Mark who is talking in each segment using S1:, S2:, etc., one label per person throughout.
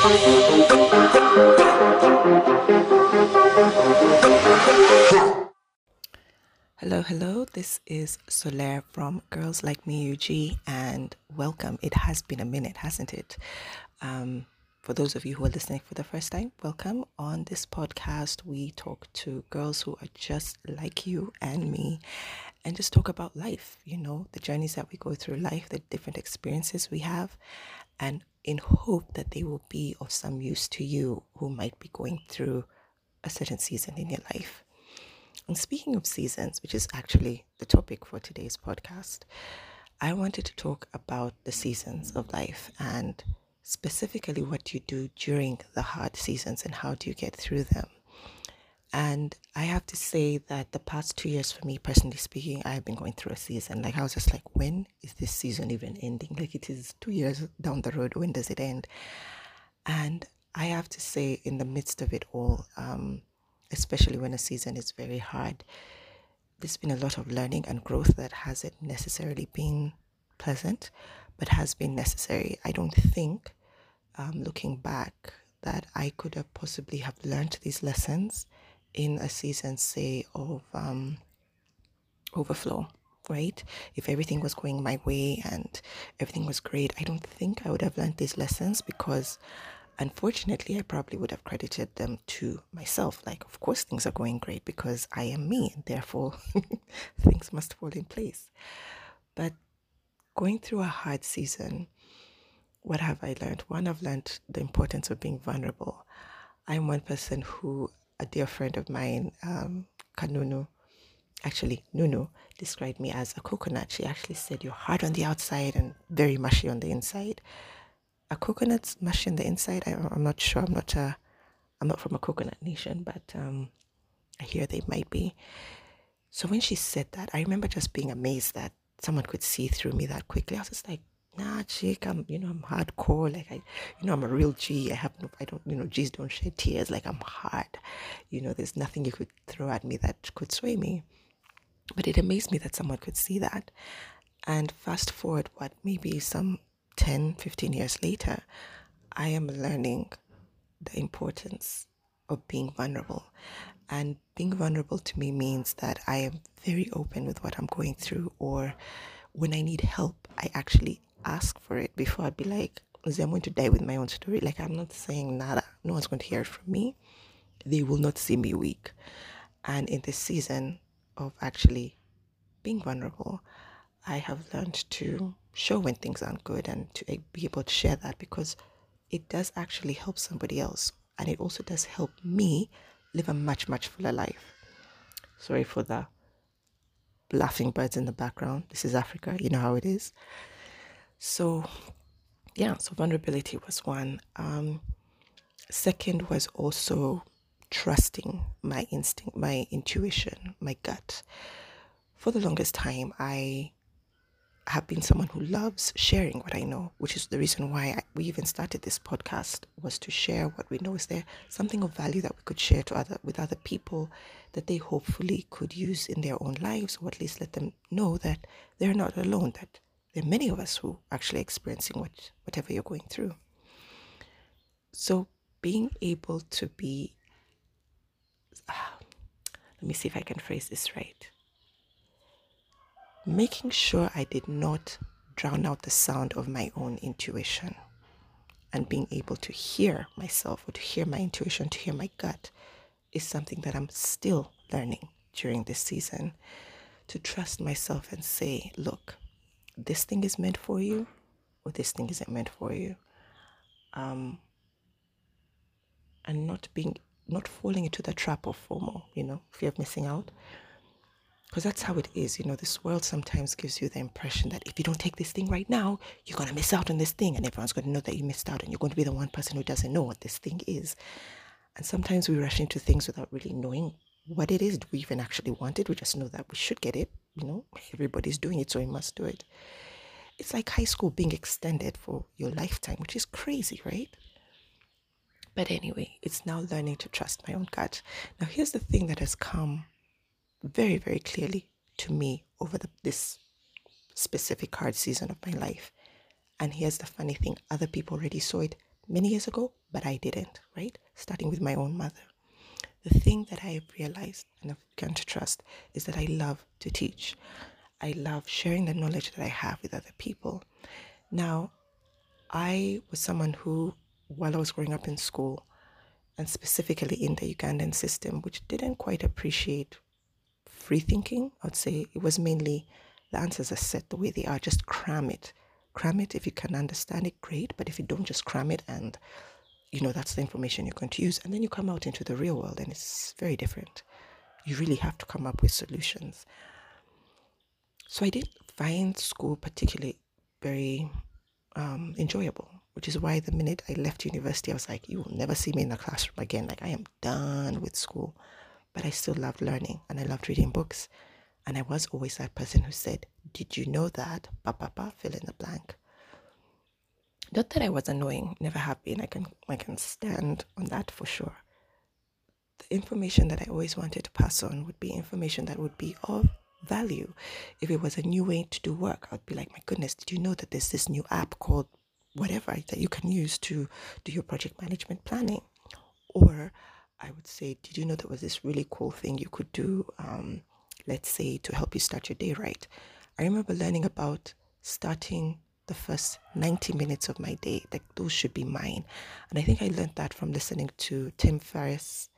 S1: Hello, hello. This is Solaire from Girls Like Me UG, and welcome. It has been a minute, hasn't it? For those of you who are listening for the first time, welcome. On this podcast, we talk to girls who are just like you and me and just talk about life, the journeys that we go through life, the different experiences we have, and in hope that they will be of some use to you who might be going through a certain season in your life. And speaking of seasons, which is actually the topic for today's podcast, I wanted to talk about the seasons of life and specifically what you do during the hard seasons and how do you get through them. And I have to say that the past 2 years for me, personally speaking, I've been going through a season. Like I was just like, when is this season even ending? Like it is 2 years down the road. When does it end? And I have to say, in the midst of it all, especially when a season is very hard, there's been a lot of learning and growth that hasn't necessarily been pleasant, but has been necessary. I don't think, looking back, that I could have possibly have learned these lessons in a season, say, of overflow, right? If everything was going my way and everything was great, I don't think I would have learned these lessons because unfortunately, I probably would have credited them to myself. Like, of course, things are going great because I am me, and therefore things must fall in place. But going through a hard season, what have I learned? One, I've learned the importance of being vulnerable. I'm one person who, a dear friend of mine, Kanunu, actually, Nunu, described me as a coconut. She actually said, "You're hard on the outside and very mushy on the inside." A coconut's mushy on the inside? I'm not sure. I'm not from a coconut nation, but I hear they might be. So when she said that, I remember just being amazed that someone could see through me that quickly. I was just like, nah, chick, I'm hardcore. Like I'm a real G. I don't, G's don't shed tears. Like I'm hard. There's nothing you could throw at me that could sway me. But it amazed me that someone could see that. And fast forward, maybe some 10, 15 years later, I am learning the importance of being vulnerable. And being vulnerable to me means that I am very open with what I'm going through, or when I need help, I actually ask for it before I'd be like, I'm going to die with my own story. Like, I'm not saying nada. No one's going to hear it from me. They will not see me weak. And in this season of actually being vulnerable, I have learned to show when things aren't good and to be able to share that because it does actually help somebody else. And it also does help me live a much, much fuller life. Sorry for the laughing birds in the background. This is Africa. You know how it is. So, so vulnerability was one. Second was also trusting my instinct, my intuition, my gut. For the longest time, I have been someone who loves sharing what I know, which is the reason why we even started this podcast, was to share what we know. Is there something of value that we could share with other people that they hopefully could use in their own lives, or at least let them know that they're not alone, that there are many of us who are actually experiencing whatever you're going through. So being able to be, let me see if I can phrase this right. Making sure I did not drown out the sound of my own intuition and being able to hear myself, or to hear my intuition, to hear my gut, is something that I'm still learning during this season. To trust myself and say, look, this thing is meant for you, or this thing isn't meant for you. And not falling into the trap of FOMO, fear of missing out. Because that's how it is. This world sometimes gives you the impression that if you don't take this thing right now, you're going to miss out on this thing. And everyone's going to know that you missed out. And you're going to be the one person who doesn't know what this thing is. And sometimes we rush into things without really knowing what it is. Do we even actually want it? We just know that we should get it. Everybody's doing it, so we must do it. It's like high school being extended for your lifetime, which is crazy, right? But anyway, it's now learning to trust my own gut. Now, here's the thing that has come very, very clearly to me over this specific hard season of my life. And here's the funny thing, other people already saw it many years ago, but I didn't, right? Starting with my own mother. The thing that I've realized and I've begun to trust is that I love to teach. I love sharing the knowledge that I have with other people. Now, I was someone who, while I was growing up in school, and specifically in the Ugandan system, which didn't quite appreciate free thinking, I would say it was mainly the answers are set the way they are, just cram it. Cram it. If you can understand it, great. But if you don't, just cram it, and that's the information you're going to use. And then you come out into the real world and it's very different. You really have to come up with solutions. So I didn't find school particularly very enjoyable, which is why the minute I left university, I was like, you will never see me in the classroom again. Like, I am done with school. But I still loved learning and I loved reading books. And I was always that person who said, did you know that? Papa, fill in the blank. Not that I was annoying, never have been. I can stand on that for sure. The information that I always wanted to pass on would be information that would be of value. If it was a new way to do work, I'd be like, my goodness, did you know that there's this new app called whatever that you can use to do your project management planning? Or I would say, did you know there was this really cool thing you could do, let's say, to help you start your day right? I remember learning about starting the first 90 minutes of my day, like those should be mine. And I think I learned that from listening to Tim Ferriss's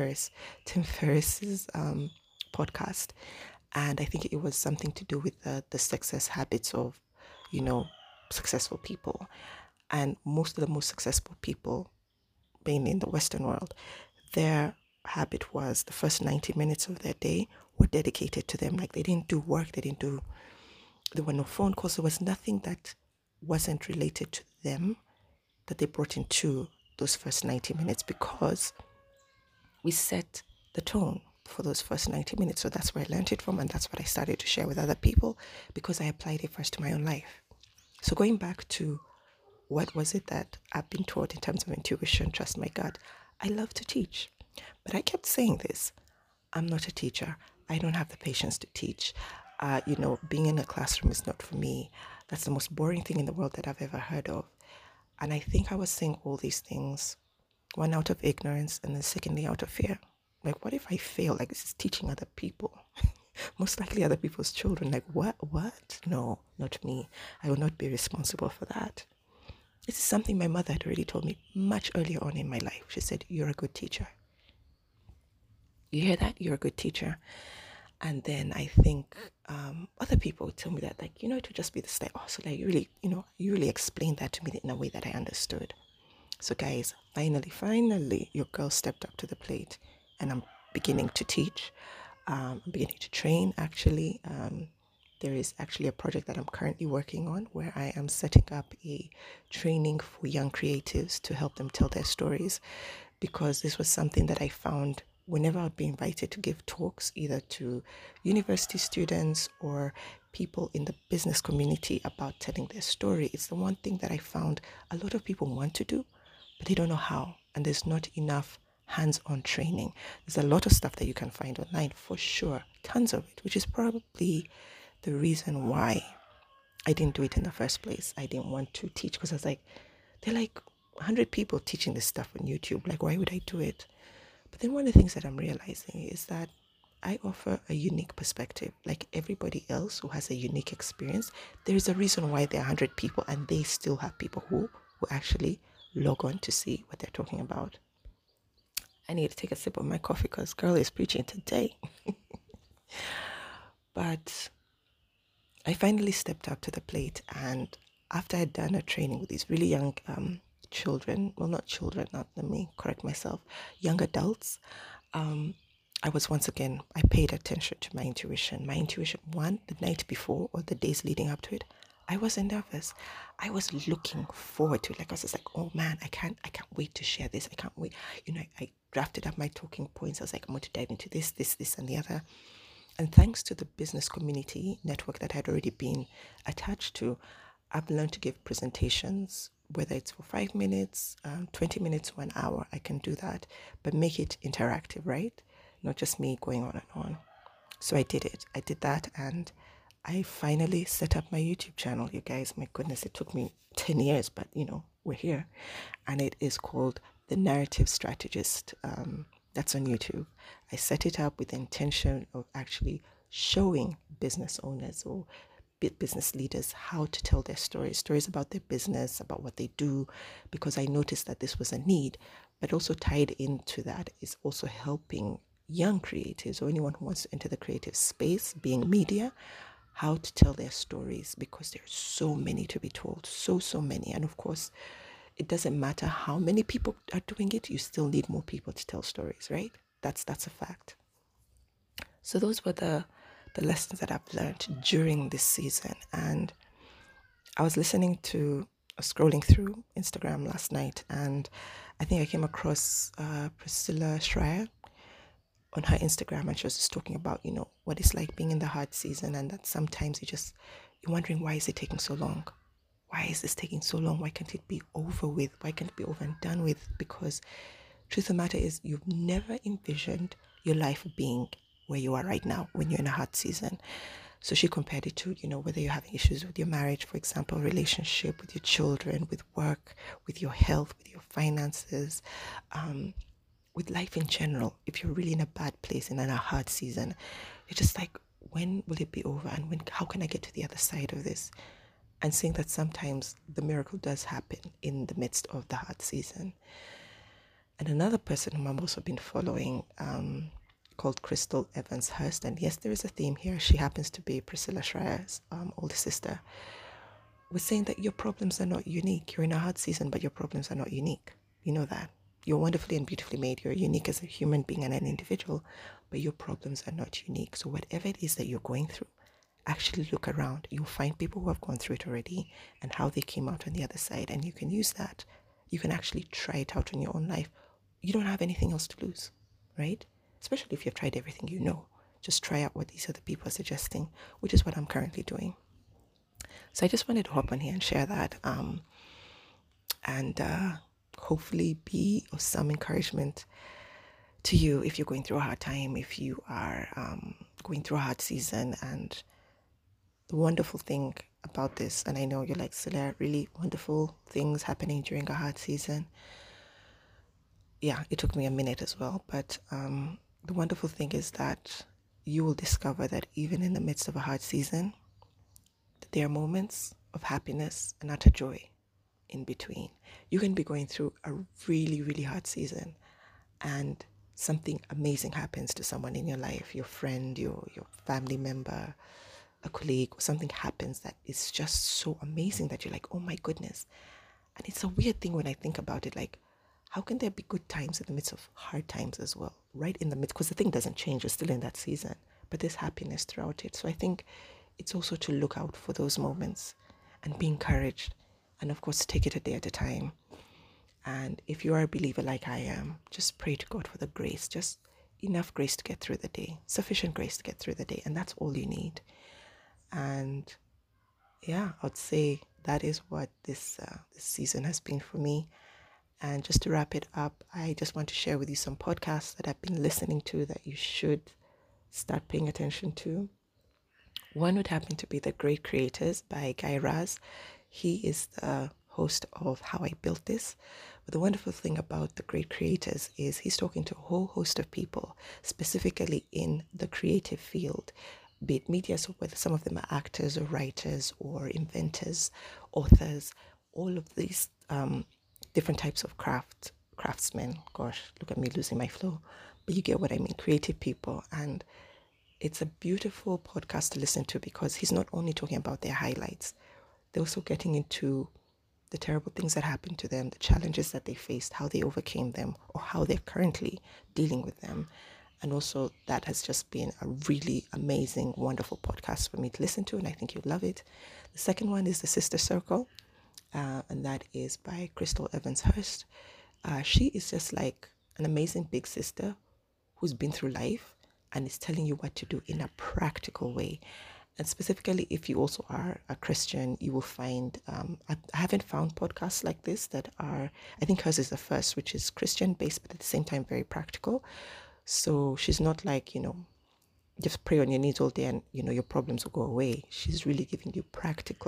S1: podcast. And I think it was something to do with the success habits of, successful people. And most of the most successful people, being in the Western world, their habit was the first 90 minutes of their day were dedicated to them. Like, they didn't do work, there were no phone calls, there was nothing that wasn't related to them that they brought into those first 90 minutes, because we set the tone for those first 90 minutes. So that's where I learned it from, and that's what I started to share with other people, because I applied it first to my own life. So going back to what was it that I've been taught in terms of intuition, trust my gut, I love to teach. But I kept saying this, I'm not a teacher. I don't have the patience to teach. Being in a classroom is not for me. That's the most boring thing in the world that I've ever heard of. And I think I was saying all these things, one out of ignorance, and then secondly out of fear. Like, what if I fail? Like, this is teaching other people, most likely other people's children. Like, what? No, not me. I will not be responsible for that. This is something my mother had already told me much earlier on in my life. She said, you're a good teacher. You hear that? You're a good teacher. And then I think other people would tell me that, like, it would just be this like, oh, so like, you really explained that to me in a way that I understood. So guys, finally, your girl stepped up to the plate, and I'm beginning to teach. I'm beginning to train, actually. There is actually a project that I'm currently working on where I am setting up a training for young creatives to help them tell their stories, because this was something that I found whenever I'd be invited to give talks, either to university students or people in the business community about telling their story. It's the one thing that I found a lot of people want to do, but they don't know how, and there's not enough hands-on training. There's a lot of stuff that you can find online, for sure, tons of it, which is probably the reason why I didn't do it in the first place. I didn't want to teach because I was like, there are like 100 people teaching this stuff on YouTube. Like, why would I do it? But then one of the things that I'm realizing is that I offer a unique perspective. Like everybody else who has a unique experience, there is a reason why there are 100 people and they still have people who actually log on to see what they're talking about. I need to take a sip of my coffee because girl is preaching today. But I finally stepped up to the plate, and after I'd done a training with these really young children, well, not children, let me correct myself, young adults, I was once again, I paid attention to my intuition. My intuition, one, the night before or the days leading up to it, I wasn't nervous. I was looking forward to it. Like, I was just like, oh man, I can't wait to share this. I can't wait. I drafted up my talking points. I was like, I'm going to dive into this, and the other. And thanks to the business community network that I had already been attached to, I've learned to give presentations, whether it's for 5 minutes, 20 minutes, 1 hour, I can do that, but make it interactive, right? Not just me going on and on. So I did it. I did that, and I finally set up my YouTube channel, you guys. My goodness, it took me 10 years, but we're here. And it is called The Narrative Strategist. That's on YouTube. I set it up with the intention of actually showing business owners or business leaders how to tell their stories about their business, about what they do, because I noticed that this was a need. But also tied into that is also helping young creatives or anyone who wants to enter the creative space, being media, how to tell their stories, because there's so many to be told, so many. And of course, it doesn't matter how many people are doing it, you still need more people to tell stories, right? That's a fact. So those were the lessons that I've learned during this season. And I was scrolling through Instagram last night, and I think I came across Priscilla Schreier on her Instagram, and she was just talking about, what it's like being in the hard season, and that sometimes you're wondering, why is it taking so long? Why is this taking so long? Why can't it be over with? Why can't it be over and done with? Because truth of the matter is, you've never envisioned your life being where you are right now when you're in a hard season. So she compared it to, whether you're having issues with your marriage, for example, relationship, with your children, with work, with your health, with your finances, with life in general. If you're really in a bad place and in a hard season, you're just like, when will it be over? And how can I get to the other side of this? And seeing that sometimes the miracle does happen in the midst of the hard season. And another person whom I've also been following, called Crystal Evans Hurst, and yes, there is a theme here. She happens to be Priscilla Schreier's older sister, was saying that your problems are not unique. You're in a hard season, but your problems are not unique. You know that. You're wonderfully and beautifully made. You're unique as a human being and an individual, but your problems are not unique. So whatever it is that you're going through, actually look around. You'll find people who have gone through it already and how they came out on the other side, and you can use that. You can actually try it out in your own life. You don't have anything else to lose, right? Especially if you've tried everything you know. Just try out what these other people are suggesting, which is what I'm currently doing. So I just wanted to hop on here and share that, and hopefully be of some encouragement to you if you're going through a hard time, if you are going through a hard season. And the wonderful thing about this, and I know you're like, so there are really wonderful things happening during a hard season. Yeah, it took me a minute as well, but the wonderful thing is that you will discover that even in the midst of a hard season, there are moments of happiness and utter joy in between. You can be going through a really, really hard season, and something amazing happens to someone in your life, your friend, your family member, a colleague, or something happens that is just so amazing that you're like, oh my goodness. And it's a weird thing when I think about it, like, how can there be good times in the midst of hard times as well? Right in the midst, because the thing doesn't change, you're still in that season, but there's happiness throughout it. So I think it's also to look out for those moments and be encouraged. And of course, take it a day at a time. And if you are a believer like I am, just pray to God for the grace, just enough grace to get through the day, sufficient grace to get through the day. And that's all you need. And yeah, I'd say that is what this season has been for me. And just to wrap it up, I just want to share with you some podcasts that I've been listening to that you should start paying attention to. One would happen to be The Great Creators by Guy Raz. He is the host of How I Built This. But the wonderful thing about The Great Creators is he's talking to a whole host of people, specifically in the creative field, be it media, so whether some of them are actors or writers or inventors, authors, all of these different types of craftsmen. Gosh, look at me losing my flow. But you get what I mean, creative people. And it's a beautiful podcast to listen to because he's not only talking about their highlights, they're also getting into the terrible things that happened to them, the challenges that they faced, how they overcame them, or how they're currently dealing with them. And also that has just been a really amazing, wonderful podcast for me to listen to, and I think you'll love it. The second one is The Sister Circle, and that is by Crystal Evans Hurst. She is just like an amazing big sister who's been through life and is telling you what to do in a practical way. And specifically, if you also are a Christian, you will find, I haven't found podcasts like this that are, I think hers is the first, which is Christian based, but at the same time, very practical. So she's not like, just pray on your knees all day and, your problems will go away. She's really giving you practical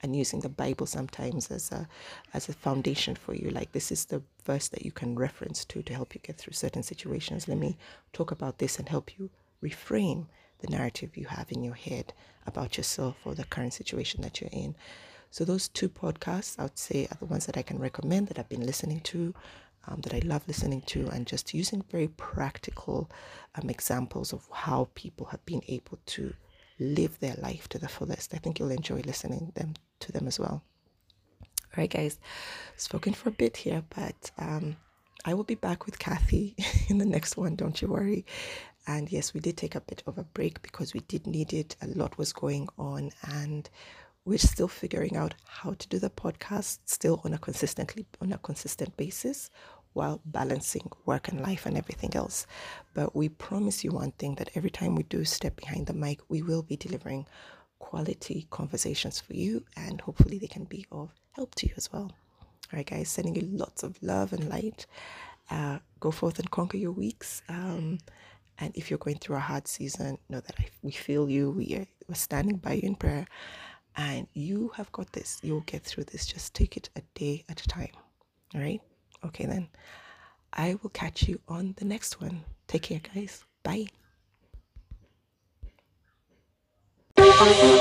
S1: and using the Bible sometimes as a foundation for you. Like, this is the verse that you can reference to help you get through certain situations. Let me talk about this and help you reframe the narrative you have in your head about yourself or the current situation that you're in. So those two podcasts, I would say, are the ones that I can recommend, that I've been listening to, that I love listening to, and just using very practical examples of how people have been able to live their life to the fullest. I think you'll enjoy listening to them as well. All right, guys, spoken for a bit here, but I will be back with Kathy in the next one. Don't you worry. And yes, we did take a bit of a break because we did need it. A lot was going on, and we're still figuring out how to do the podcast still on a consistent basis while balancing work and life and everything else. But we promise you one thing, that every time we do step behind the mic, we will be delivering quality conversations for you, and hopefully they can be of help to you as well. All right, guys, sending you lots of love and light. Go forth and conquer your weeks. And if you're going through a hard season, know that we feel you. We're standing by you in prayer. And you have got this. You'll get through this. Just take it a day at a time. All right? Okay, then. I will catch you on the next one. Take care, guys. Bye.